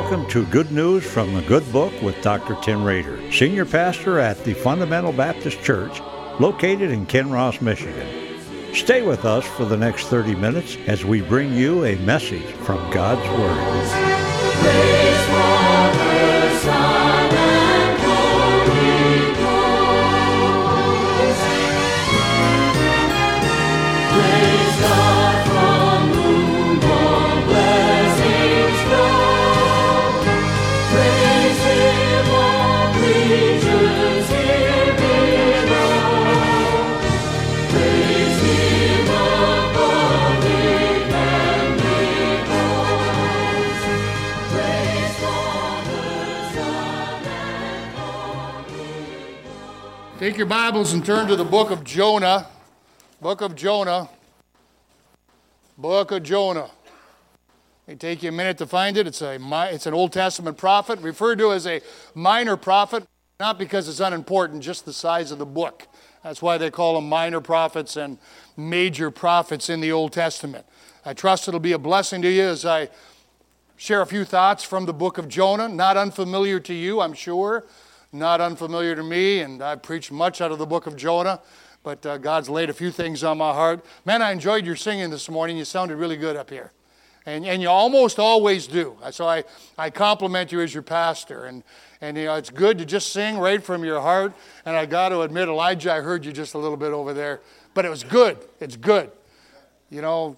Welcome to Good News from the Good Book with Dr. Tim Rader, Senior Pastor at the Fundamental Baptist Church, located in Kinross, Michigan. Stay with us for the next 30 minutes as we bring you a message from God's Word. Praise Father, Son, and Holy Ghost. Praise God from whom all blessings flow. Praise Him, all creatures here below. Praise Him above the heavenly hosts. Praise Father, Son, and Holy Ghost. Take your Bibles and turn to the book of Jonah. Book of Jonah. Book of Jonah. It take you a minute to find it. It's an Old Testament prophet, referred to as a minor prophet, not because it's unimportant, just the size of the book. That's why they call them minor prophets and major prophets in the Old Testament. I trust it'll be a blessing to you as I share a few thoughts from the book of Jonah. Not unfamiliar to you, I'm sure. Not unfamiliar to me, and I've preached much out of the book of Jonah. But God's laid a few things on my heart. Man, I enjoyed your singing this morning. You sounded really good up here. And you almost always do. So I compliment you as your pastor. And you know, it's good to just sing right from your heart. And I got to admit, Elijah, I heard you just a little bit over there. But it was good. It's good. You know,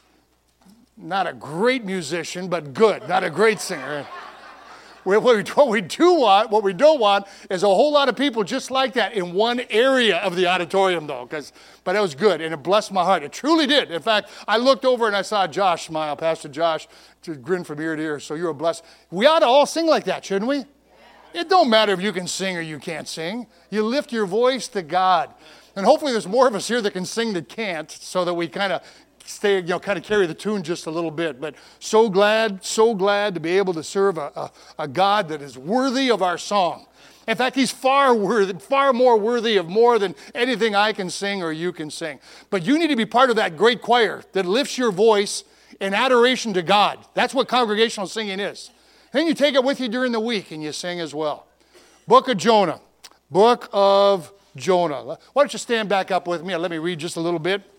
not a great musician, but good. Not a great singer. What we don't want is a whole lot of people just like that in one area of the auditorium, though. But it was good, and it blessed my heart. It truly did. In fact, I looked over and I saw Josh smile, Pastor Josh, just grin from ear to ear. So you're blessed. We ought to all sing like that, shouldn't we? It don't matter if you can sing or you can't sing. You lift your voice to God. And hopefully there's more of us here that can sing that can't, so that we kind of stay, kind of carry the tune just a little bit. But so glad to be able to serve a God that is worthy of our song. In fact, He's far more worthy of more than anything I can sing or you can sing. But you need to be part of that great choir that lifts your voice in adoration to God. That's what congregational singing is. And then you take it with you during the week and you sing as well. Book of Jonah. Book of Jonah. Why don't you stand back up with me and let me read just a little bit.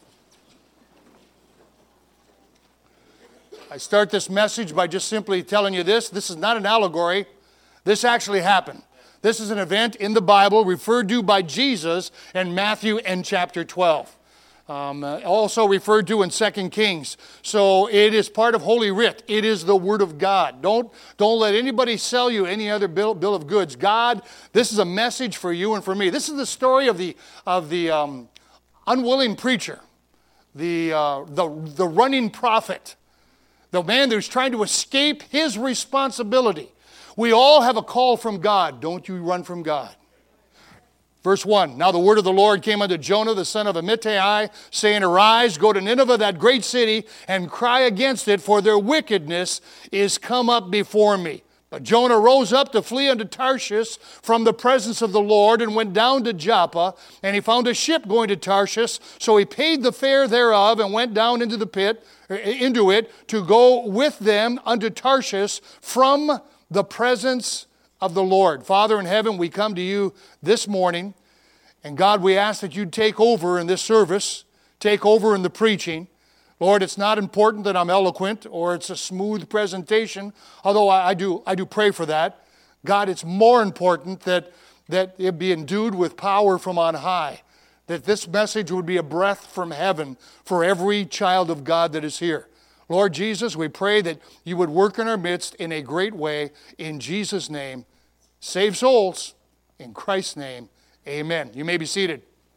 I start this message by just simply telling you this. This is not an allegory. This actually happened. This is an event in the Bible referred to by Jesus in Matthew and chapter 12. Also referred to in 2 Kings. So it is part of Holy Writ. It is the Word of God. Don't let anybody sell you any other bill of goods. God, this is a message for you and for me. This is the story of the unwilling preacher, the running prophet. The man who's trying to escape his responsibility. We all have a call from God. Don't you run from God. Verse 1, Now the word of the Lord came unto Jonah, the son of Amittai, saying, Arise, go to Nineveh, that great city, and cry against it, for their wickedness is come up before me. But Jonah rose up to flee unto Tarshish from the presence of the Lord, and went down to Joppa, and he found a ship going to Tarshish. So he paid the fare thereof, and went down into it to go with them unto Tarshish from the presence of the Lord. Father in heaven, we come to you this morning, and God, we ask that you'd take over in this service, take over in the preaching. Lord, it's not important that I'm eloquent or it's a smooth presentation, although I do pray for that. God, it's more important that it be endued with power from on high, that this message would be a breath from heaven for every child of God that is here. Lord Jesus, we pray that you would work in our midst in a great way. In Jesus' name, save souls. In Christ's name, amen. You may be seated.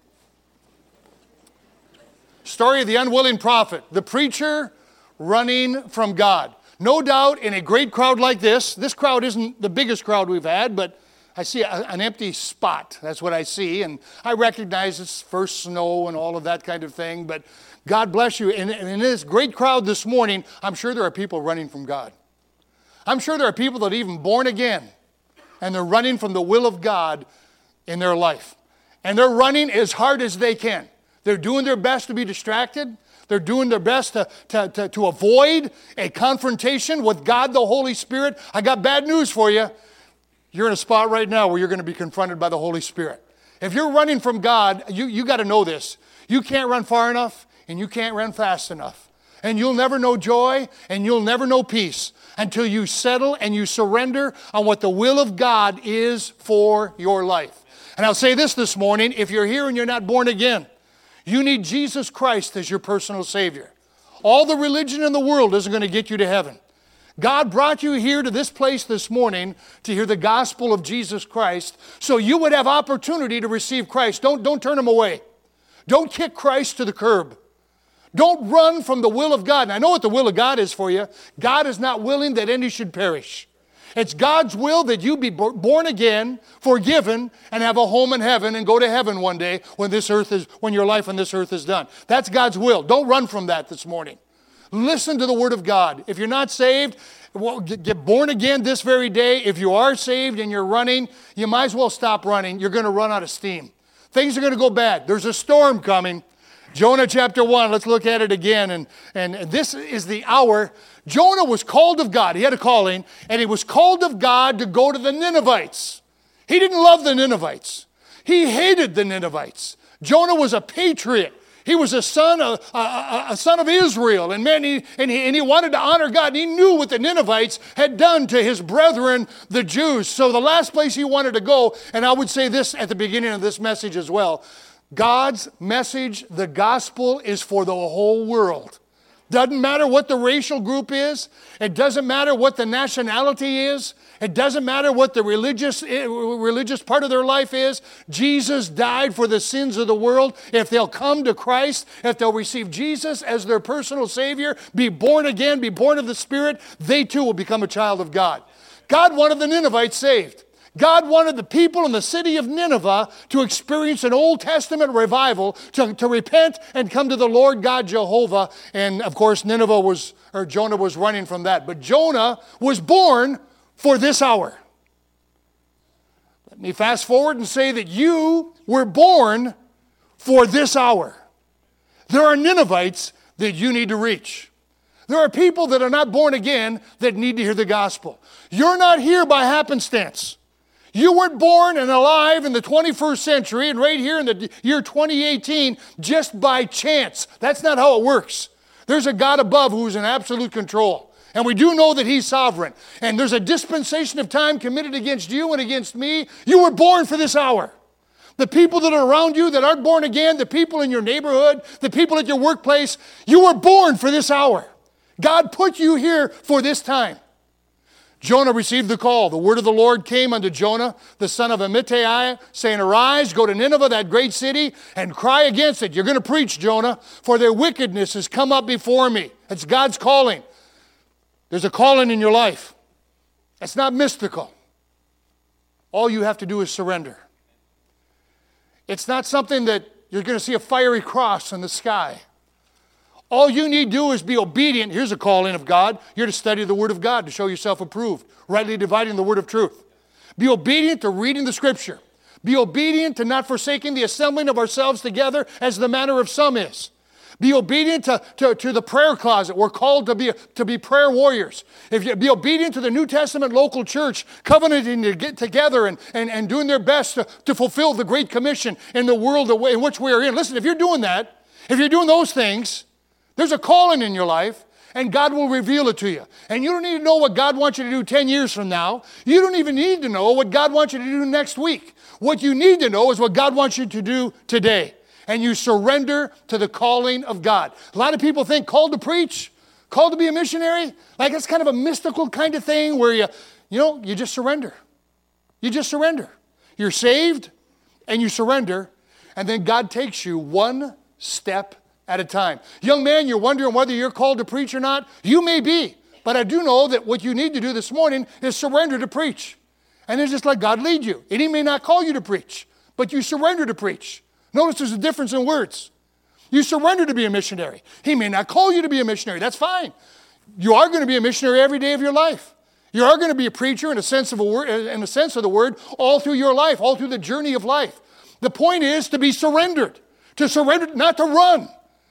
Story of the unwilling prophet, the preacher running from God. No doubt in a great crowd like this crowd isn't the biggest crowd we've had, but I see an empty spot. That's what I see, and I recognize it's first snow and all of that kind of thing, but God bless you. And in this great crowd this morning, I'm sure there are people running from God. I'm sure there are people that are even born again, and they're running from the will of God in their life. And they're running as hard as they can. They're doing their best to be distracted. They're doing their best to avoid a confrontation with God the Holy Spirit. I got bad news for you. You're in a spot right now where you're going to be confronted by the Holy Spirit. If you're running from God, you got to know this. You can't run far enough and you can't run fast enough. And you'll never know joy and you'll never know peace until you settle and you surrender on what the will of God is for your life. And I'll say this morning, if you're here and you're not born again, you need Jesus Christ as your personal Savior. All the religion in the world isn't going to get you to heaven. God brought you here to this place this morning to hear the gospel of Jesus Christ so you would have opportunity to receive Christ. Don't turn Him away. Don't kick Christ to the curb. Don't run from the will of God. And I know what the will of God is for you. God is not willing that any should perish. It's God's will that you be born again, forgiven, and have a home in heaven and go to heaven one day when your life on this earth is done. That's God's will. Don't run from that this morning. Listen to the Word of God. If you're not saved, well, get born again this very day. If you are saved and you're running, you might as well stop running. You're going to run out of steam. Things are going to go bad. There's a storm coming. Jonah chapter 1, let's look at it again. And this is the hour. Jonah was called of God. He had a calling, and he was called of God to go to the Ninevites. He didn't love the Ninevites. He hated the Ninevites. Jonah was a patriot. He was a son of Israel, and he wanted to honor God. And he knew what the Ninevites had done to his brethren, the Jews. So the last place he wanted to go, and I would say this at the beginning of this message as well, God's message, the gospel, is for the whole world. Doesn't matter what the racial group is. It doesn't matter what the nationality is. It doesn't matter what the religious part of their life is. Jesus died for the sins of the world. If they'll come to Christ, if they'll receive Jesus as their personal Savior, be born again, be born of the Spirit, they too will become a child of God. God wanted the Ninevites saved. God wanted the people in the city of Nineveh to experience an Old Testament revival, to repent and come to the Lord God Jehovah. And of course, Jonah was running from that. But Jonah was born for this hour. Let me fast forward and say that you were born for this hour. There are Ninevites that you need to reach. There are people that are not born again that need to hear the gospel. You're not here by happenstance. You weren't born and alive in the 21st century and right here in the year 2018 just by chance. That's not how it works. There's a God above who's in absolute control. And we do know that He's sovereign. And there's a dispensation of time committed against you and against me. You were born for this hour. The people that are around you that aren't born again, the people in your neighborhood, the people at your workplace, you were born for this hour. God put you here for this time. Jonah received the call. The word of the Lord came unto Jonah, the son of Amittai, saying, Arise, go to Nineveh, that great city, and cry against it. You're going to preach, Jonah, for their wickedness has come up before me. It's God's calling. There's a calling in your life. It's not mystical. All you have to do is surrender. It's not something that you're going to see a fiery cross in the sky. All you need to do is be obedient. Here's a calling of God. You're to study the Word of God to show yourself approved, rightly dividing the Word of truth. Be obedient to reading the Scripture. Be obedient to not forsaking the assembling of ourselves together as the manner of some is. Be obedient to the prayer closet. We're called to be prayer warriors. If you be obedient to the New Testament local church, covenanting to get together and doing their best to fulfill the Great Commission in the world in which we are in. Listen, if you're doing that, if you're doing those things, there's a calling in your life, and God will reveal it to you. And you don't need to know what God wants you to do 10 years from now. You don't even need to know what God wants you to do next week. What you need to know is what God wants you to do today. And you surrender to the calling of God. A lot of people think called to preach, called to be a missionary, like it's kind of a mystical kind of thing where you just surrender. You just surrender. You're saved, and you surrender, and then God takes you one step at a time. Young man, you're wondering whether you're called to preach or not? You may be, but I do know that what you need to do this morning is surrender to preach. And then just let God lead you. And He may not call you to preach, but you surrender to preach. Notice there's a difference in words. You surrender to be a missionary. He may not call you to be a missionary. That's fine. You are going to be a missionary every day of your life. You are going to be a preacher in a sense of the word all through your life, all through the journey of life. The point is to be surrendered. To surrender, not to run.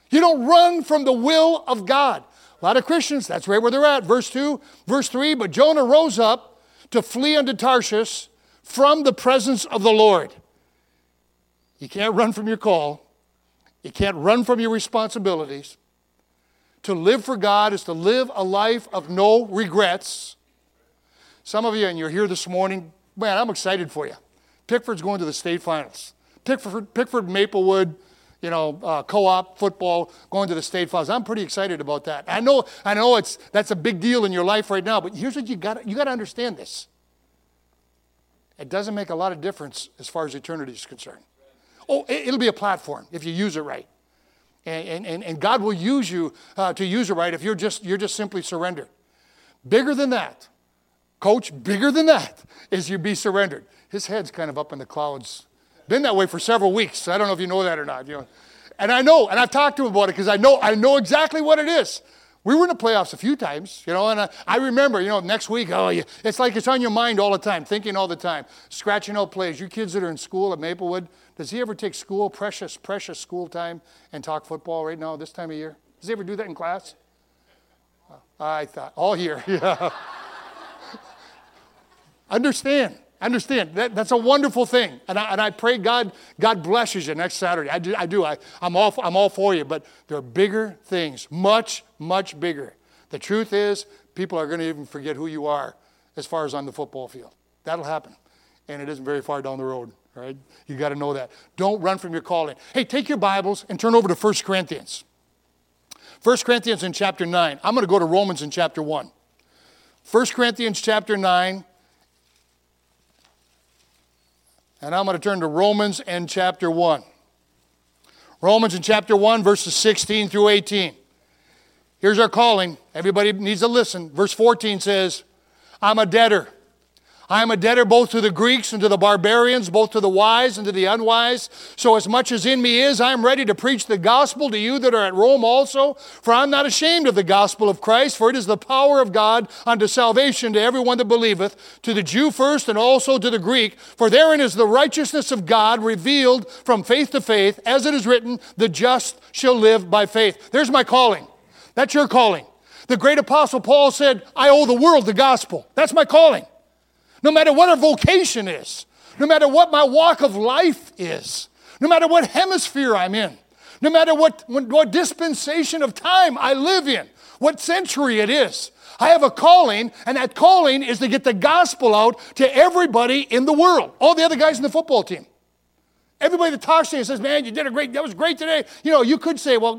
You don't run from the will of God. A lot of Christians, that's right where they're at. Verse 2, verse 3, but Jonah rose up to flee unto Tarshish from the presence of the Lord. You can't run from your call. You can't run from your responsibilities. To live for God is to live a life of no regrets. Some of you, and you're here this morning, man, I'm excited for you. Pickford's going to the state finals. Pickford Maplewood, co-op football going to the state finals. I'm pretty excited about that. I know that's a big deal in your life right now, but here's what you got to understand this. It doesn't make a lot of difference as far as eternity is concerned. Oh, it'll be a platform if you use it right. And God will use you to use it right if you're just simply surrendered. Bigger than that, Coach, bigger than that is you be surrendered. His head's kind of up in the clouds. Been that way for several weeks. I don't know if you know that or not. And I know, and I've talked to him about it because I know exactly what it is. We were in the playoffs a few times, and I remember, next week, it's like it's on your mind all the time, thinking all the time, scratching out plays. You kids that are in school at Maplewood, does he ever take school, precious school time, and talk football right now this time of year? Does he ever do that in class? I thought, all year, yeah. Understand. That's a wonderful thing. And I pray God blesses you next Saturday. I do. I'm all for you. But there are bigger things, much, much bigger. The truth is, people are going to even forget who you are as far as on the football field. That'll happen. And it isn't very far down the road. All right? You got to know that. Don't run from your calling. Hey, take your Bibles and turn over to 1 Corinthians. 1 Corinthians in chapter 9. I'm going to go to Romans in chapter 1. 1 Corinthians chapter 9. And I'm going to turn to Romans and chapter 1. Romans in chapter 1, verses 16 through 18. Here's our calling. Everybody needs to listen. Verse 14 says, I'm a debtor. I am a debtor both to the Greeks and to the barbarians, both to the wise and to the unwise. So as much as in me is, I am ready to preach the gospel to you that are at Rome also. For I am not ashamed of the gospel of Christ, for it is the power of God unto salvation to everyone that believeth, to the Jew first and also to the Greek. For therein is the righteousness of God revealed from faith to faith, as it is written, the just shall live by faith. There's my calling. That's your calling. The great apostle Paul said, I owe the world the gospel. That's my calling. No matter what our vocation is, no matter what my walk of life is, no matter what hemisphere I'm in, no matter what dispensation of time I live in, what century it is, I have a calling, and that calling is to get the gospel out to everybody in the world, all the other guys in the football team. Everybody that talks to you and says, man, that was great today. You could say, well,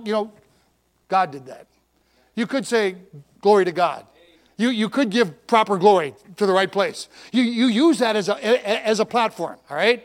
God did that. You could say, glory to God. You could give proper glory to the right place. You use that as a platform, all right?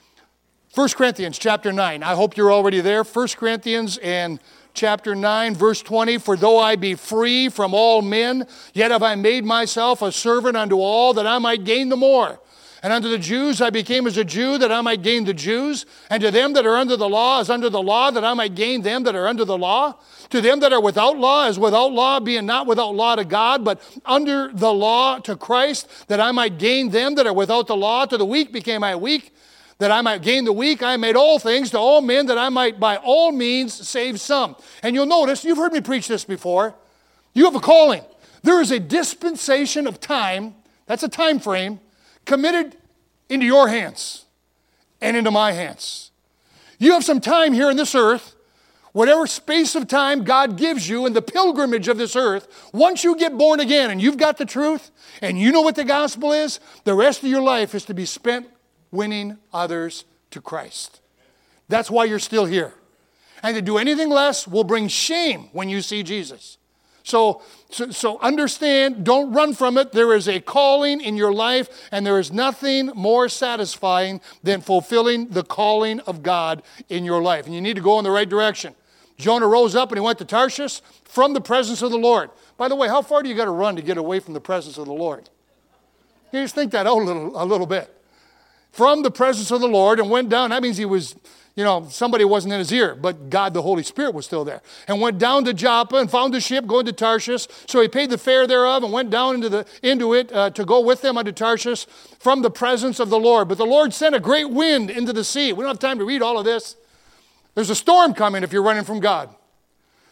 1 Corinthians chapter 9. I hope you're already there. 1 Corinthians and chapter 9, verse 20. For though I be free from all men, yet have I made myself a servant unto all, that I might gain the more. And unto the Jews I became as a Jew, that I might gain the Jews. And to them that are under the law as under the law, that I might gain them that are under the law. To them that are without law as without law, being not without law to God, but under the law to Christ, that I might gain them that are without the law. To the weak became I weak, that I might gain the weak. I made all things to all men, that I might by all means save some. And you'll notice, you've heard me preach this before, you have a calling. There is a dispensation of time, that's a time frame, committed into your hands and into my hands. You have some time here on this earth, whatever space of time God gives you in the pilgrimage of this earth. Once you get born again and you've got the truth and you know what the gospel is, the rest of your life is to be spent winning others to Christ. That's why you're still here. And to do anything less will bring shame when you see Jesus. So understand, don't run from it. There is a calling in your life, and there is nothing more satisfying than fulfilling the calling of God in your life. And you need to go in the right direction. Jonah rose up and he went to Tarshish from the presence of the Lord. By the way, how far do you got to run to get away from the presence of the Lord? You just think that out a little bit. From the presence of the Lord and went down. That means he was, somebody wasn't in his ear, but God, the Holy Spirit, was still there. And went down to Joppa and found a ship going to Tarshish. So he paid the fare thereof and went down into it to go with them unto Tarshish from the presence of the Lord. But the Lord sent a great wind into the sea. We don't have time to read all of this. There's a storm coming if you're running from God.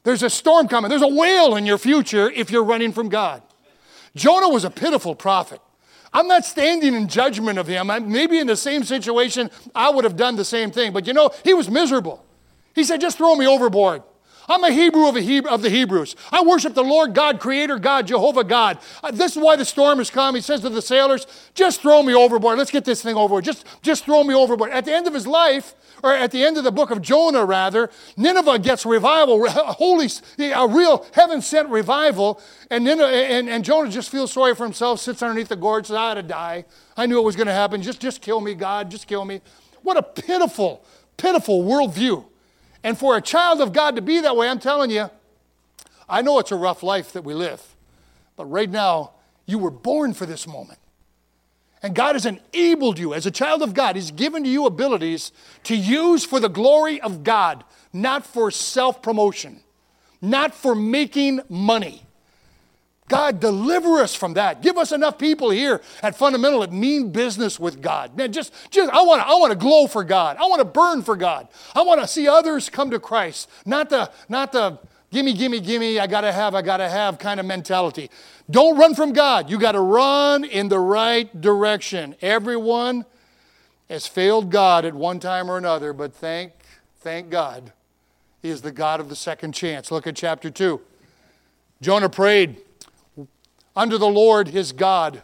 There's a storm coming. There's a whale in your future if you're running from God. Jonah was a pitiful prophet. I'm not standing in judgment of him. Maybe in the same situation, I would have done the same thing. But he was miserable. He said, just throw me overboard. I'm a Hebrew of the Hebrews. I worship the Lord God, Creator God, Jehovah God. This is why the storm has come. He says to the sailors, just throw me overboard. Let's get this thing overboard. Just throw me overboard. At the end of his life, or at the end of the book of Jonah, rather, Nineveh gets revival, a real heaven-sent revival, and Jonah just feels sorry for himself, sits underneath the gourd, says, I ought to die. I knew it was going to happen. Just kill me, God. Just kill me. What a pitiful, pitiful worldview. And for a child of God to be that way, I'm telling you, I know it's a rough life that we live. But right now, you were born for this moment. And God has enabled you as a child of God. He's given to you abilities to use for the glory of God, not for self-promotion, not for making money. God, deliver us from that. Give us enough people here at Fundamental that mean business with God. Man, I want to glow for God. I want to burn for God. I want to see others come to Christ. Not the gimme, I gotta have kind of mentality. Don't run from God. You got to run in the right direction. Everyone has failed God at one time or another, but thank God, He is the God of the second chance. Look at chapter 2. Jonah prayed unto the Lord his God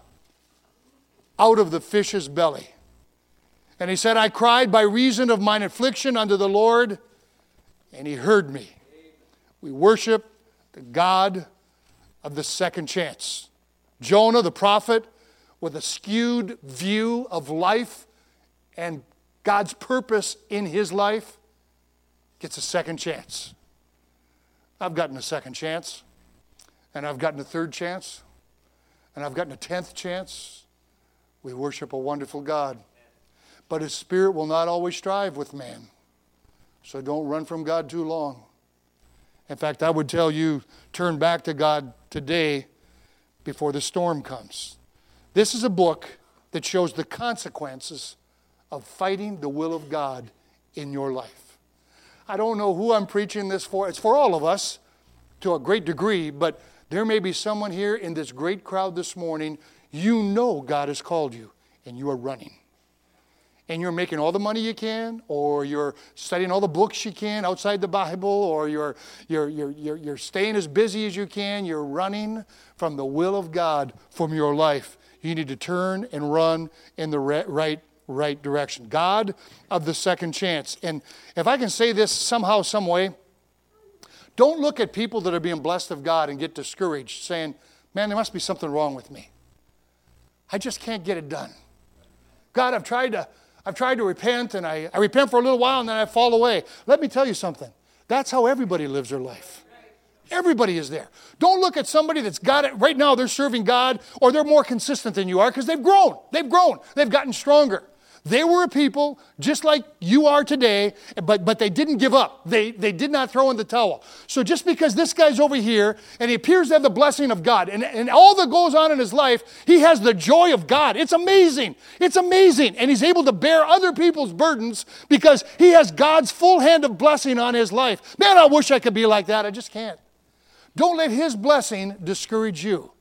out of the fish's belly. And he said, I cried by reason of mine affliction unto the Lord, and He heard me. We worship the God of the second chance. Jonah, the prophet, with a skewed view of life and God's purpose in his life, gets a second chance. I've gotten a second chance, and I've gotten a third chance, and I've gotten a 10th chance. We worship a wonderful God. But His Spirit will not always strive with man. So don't run from God too long. In fact, I would tell you, turn back to God today before the storm comes. This is a book that shows the consequences of fighting the will of God in your life. I don't know who I'm preaching this for. It's for all of us to a great degree, but there may be someone here in this great crowd this morning, you know God has called you, and you are running. And you're making all the money you can, or you're studying all the books you can outside the Bible, or you're staying as busy as you can. You're running from the will of God from your life. You need to turn and run in the right direction. God of the second chance. And if I can say this somehow, some way, don't look at people that are being blessed of God and get discouraged, saying, man, there must be something wrong with me. I just can't get it done. God, I've tried to repent, and I repent for a little while, and then I fall away. Let me tell you something. That's how everybody lives their life. Everybody is there. Don't look at somebody that's got it. Right now, they're serving God, or they're more consistent than you are, because they've grown. They've grown. They've gotten stronger. They were a people just like you are today, but they didn't give up. They did not throw in the towel. So just because this guy's over here and he appears to have the blessing of God and all that goes on in his life, he has the joy of God. It's amazing. It's amazing. And he's able to bear other people's burdens because he has God's full hand of blessing on his life. Man, I wish I could be like that. I just can't. Don't let His blessing discourage you.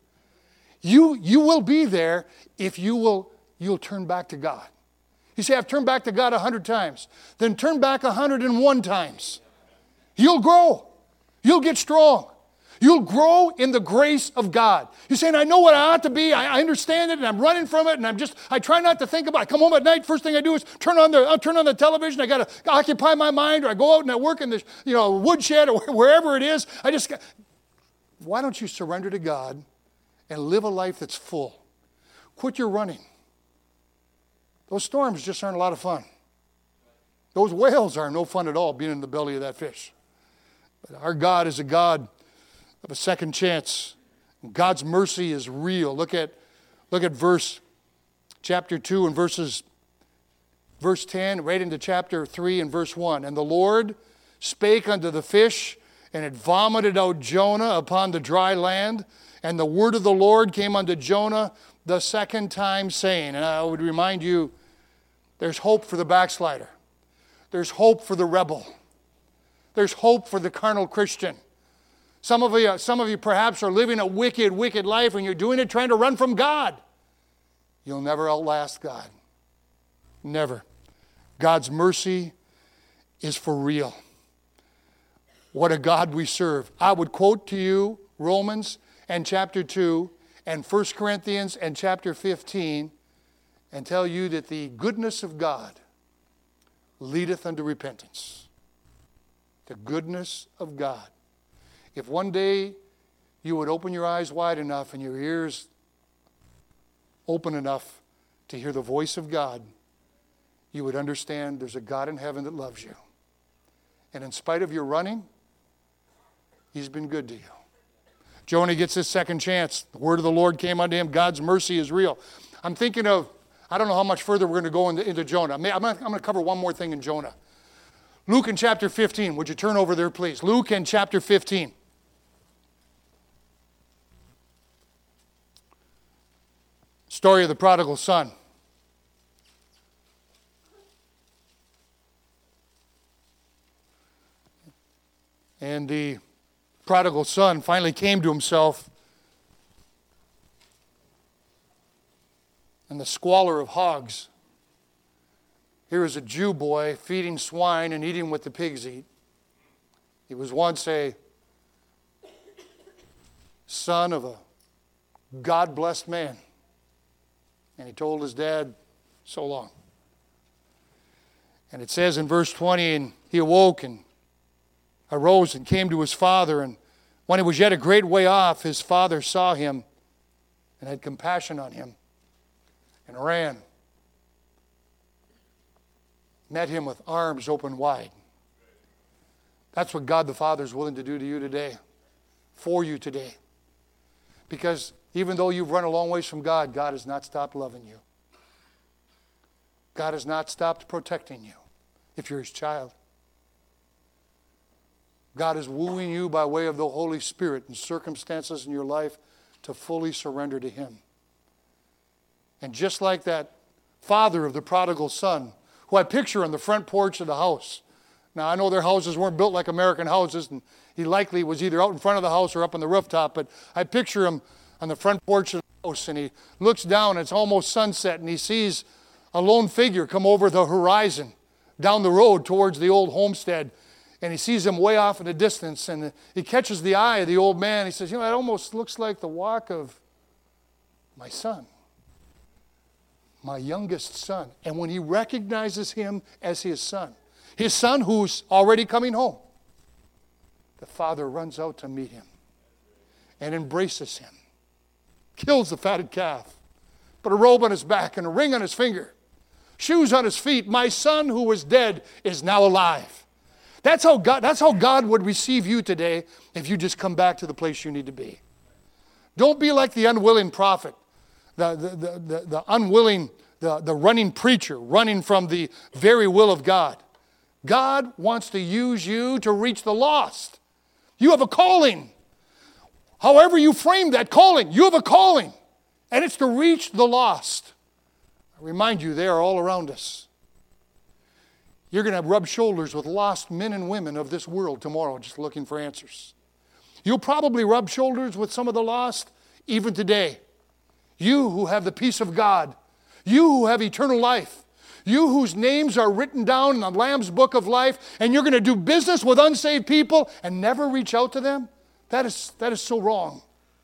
You will be there if you'll turn back to God. You say, I've turned back to God 100 times. Then turn back 101 times. You'll grow. You'll get strong. You'll grow in the grace of God. You're saying, I know what I ought to be. I understand it, and I'm running from it, and I try not to think about it. I come home at night, first thing I do is turn on the television. I got to occupy my mind, or I go out and I work in the woodshed or wherever it is. Why don't you surrender to God and live a life that's full? Quit your running. Those storms just aren't a lot of fun. Those whales are no fun at all, being in the belly of that fish. But our God is a God of a second chance. God's mercy is real. Look at chapter 2 and verse 10, right into chapter 3 and verse 1. And the Lord spake unto the fish, and it vomited out Jonah upon the dry land. And the word of the Lord came unto Jonah the second time, saying, and I would remind you, there's hope for the backslider. There's hope for the rebel. There's hope for the carnal Christian. Some of you perhaps are living a wicked, wicked life, and you're doing it trying to run from God. You'll never outlast God. Never. God's mercy is for real. What a God we serve. I would quote to you Romans and chapter 2 and 1 Corinthians and chapter 15 and tell you that the goodness of God leadeth unto repentance. The goodness of God. If one day you would open your eyes wide enough and your ears open enough to hear the voice of God, you would understand there's a God in heaven that loves you. And in spite of your running, He's been good to you. Jonah gets his second chance. The word of the Lord came unto him. God's mercy is real. I'm thinking of, I don't know how much further we're going to go into Jonah. I'm going to cover one more thing in Jonah. Luke in chapter 15. Would you turn over there, please? Luke in chapter 15. Story of the prodigal son. And the prodigal son finally came to himself in the squalor of hogs. Here is a Jew boy feeding swine and eating what the pigs eat. He was once a son of a God-blessed man. And he told his dad, so long. And it says in verse 20, and he awoke and arose and came to his father, and when he was yet a great way off, his father saw him and had compassion on him and ran, met him with arms open wide. That's what God the Father is willing to do to you today, for you today. Because even though you've run a long ways from God, God has not stopped loving you. God has not stopped protecting you if you're His child. God is wooing you by way of the Holy Spirit and circumstances in your life to fully surrender to Him. And just like that father of the prodigal son, who I picture on the front porch of the house. Now, I know their houses weren't built like American houses, and he likely was either out in front of the house or up on the rooftop, but I picture him on the front porch of the house, and he looks down, it's almost sunset, and he sees a lone figure come over the horizon down the road towards the old homestead. And he sees him way off in the distance, and he catches the eye of the old man. He says, you know, that almost looks like the walk of my son, my youngest son. And when he recognizes him as his son who's already coming home, the father runs out to meet him and embraces him, kills the fatted calf, put a robe on his back and a ring on his finger, shoes on his feet. My son who was dead is now alive. That's how God would receive you today if you just come back to the place you need to be. Don't be like the unwilling prophet, the unwilling, the running preacher, running from the very will of God. God wants to use you to reach the lost. You have a calling. However you frame that calling, you have a calling. And it's to reach the lost. I remind you, they are all around us. You're going to rub shoulders with lost men and women of this world tomorrow just looking for answers. You'll probably rub shoulders with some of the lost even today. You who have the peace of God. You who have eternal life. You whose names are written down in the Lamb's book of life, and you're going to do business with unsaved people and never reach out to them. That is so wrong.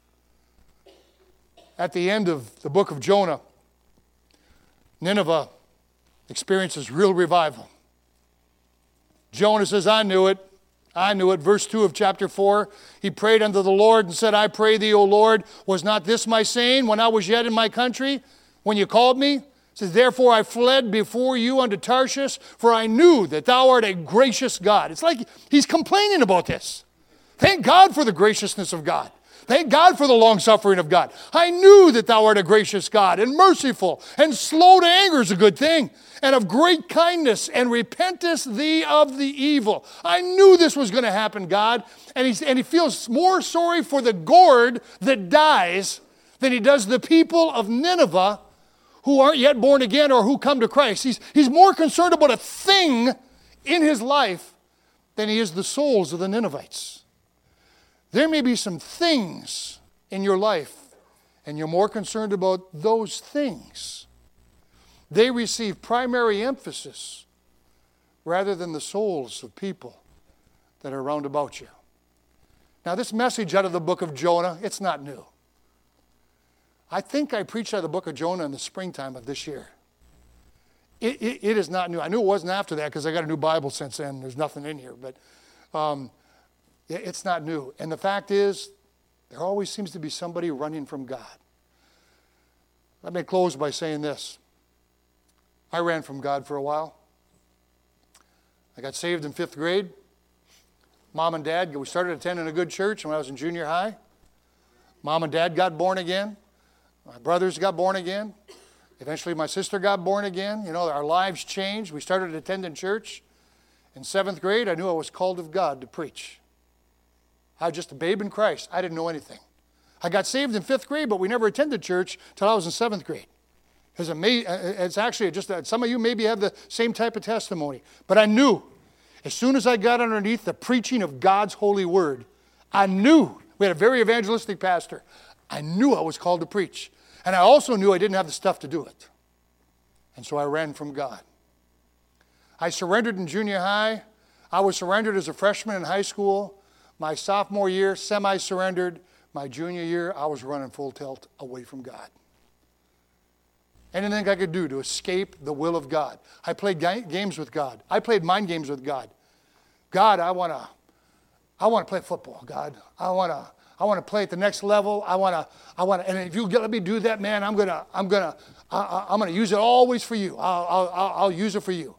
At the end of the book of Jonah, Nineveh experiences real revival. Jonah says, I knew it. Verse 2 of chapter 4, he prayed unto the Lord and said, I pray thee, O Lord, was not this my saying when I was yet in my country, when you called me? He says, therefore I fled before you unto Tarshish, for I knew that thou art a gracious God. It's like he's complaining about this. Thank God for the graciousness of God. Thank God for the long-suffering of God. I knew that thou art a gracious God and merciful and slow to anger is a good thing, and of great kindness, and repentest thee of the evil. I knew this was going to happen, God. And he feels more sorry for the gourd that dies than he does the people of Nineveh who aren't yet born again or who come to Christ. He's more concerned about a thing in his life than he is the souls of the Ninevites. There may be some things in your life, and you're more concerned about those things. They receive primary emphasis rather than the souls of people that are round about you. Now, this message out of the book of Jonah, it's not new. I think I preached out of the book of Jonah in the springtime of this year. It is not new. I knew it wasn't after that because I got a new Bible since then. There's nothing in here. But it's not new. And the fact is, there always seems to be somebody running from God. Let me close by saying this. I ran from God for a while. I got saved in 5th grade. Mom and Dad, we started attending a good church when I was in junior high. Mom and Dad got born again. My brothers got born again. Eventually my sister got born again. You know, our lives changed. We started attending church. In 7th grade, I knew I was called of God to preach. I was just a babe in Christ. I didn't know anything. I got saved in 5th grade, but we never attended church till I was in 7th grade. It's actually just that some of you maybe have the same type of testimony. But I knew, as soon as I got underneath the preaching of God's holy word, I knew, we had a very evangelistic pastor, I knew I was called to preach. And I also knew I didn't have the stuff to do it. And so I ran from God. I surrendered in junior high. I was surrendered as a freshman in high school. My sophomore year, semi-surrendered. My junior year, I was running full tilt away from God. Anything I could do to escape the will of God. I played games with God. I played mind games with God. God, I want to play football, God. I want to play at the next level. I want to, and if you let me do that, man, I'm gonna use it always for you. I'll use it for you.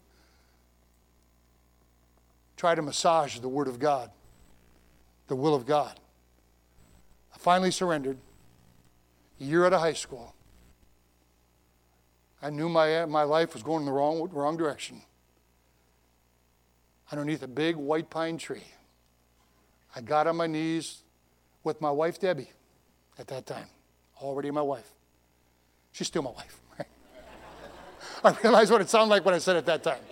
Try to massage the Word of God, the will of God. I finally surrendered. A year out of high school. I knew my life was going in the wrong direction. Underneath a big white pine tree, I got on my knees with my wife, Debbie, at that time. Already my wife. She's still my wife. Right? I realized what it sounded like when I said it at that time.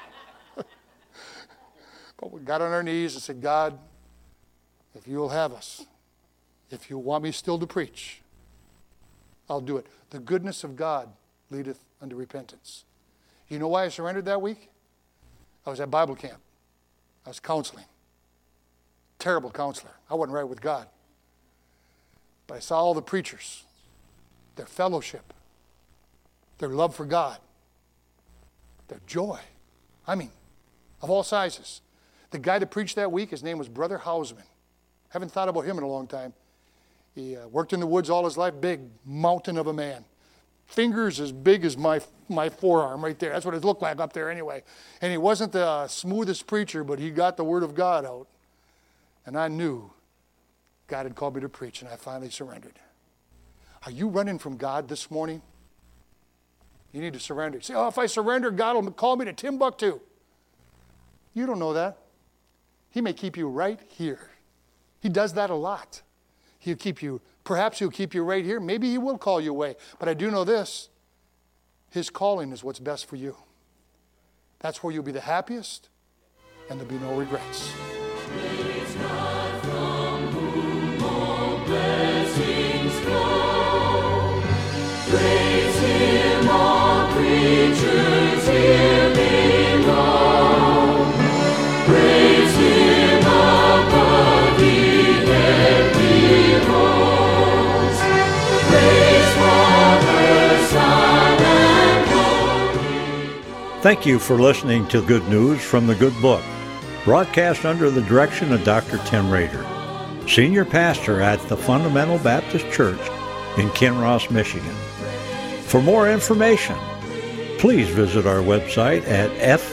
But we got on our knees and said, God, if you will have us, if you want me still to preach, I'll do it. The goodness of God leadeth unto repentance. You know why I surrendered that week? I was at Bible camp. I was counseling. Terrible counselor. I wasn't right with God. But I saw all the preachers, their fellowship, their love for God, their joy. I mean, of all sizes. The guy that preached that week, his name was Brother Hausman. Haven't thought about him in a long time. He worked in the woods all his life, big mountain of a man. Fingers as big as my forearm right there. That's what it looked like up there anyway. And he wasn't the smoothest preacher, but he got the Word of God out. And I knew God had called me to preach, and I finally surrendered. Are you running from God this morning? You need to surrender. Say, if I surrender, God will call me to Timbuktu. You don't know that. He may keep you right here. He does that a lot. Perhaps he'll keep you right here. Maybe he will call you away. But I do know this. His calling is what's best for you. That's where you'll be the happiest, and there'll be no regrets. Praise God from whom all blessings flow. Praise Him, all creatures here below. Praise Him above the heavenly hosts. Praise Father, Son, and Holy Ghost. Thank you for listening to Good News from the Good Book, broadcast under the direction of Dr. Tim Rader, Senior Pastor at the Fundamental Baptist Church in Kinross, Michigan. For more information, please visit our website at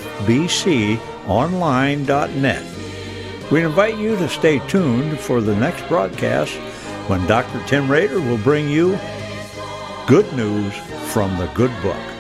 fbconline.net. We invite you to stay tuned for the next broadcast when Dr. Tim Rader will bring you Good News from the Good Book.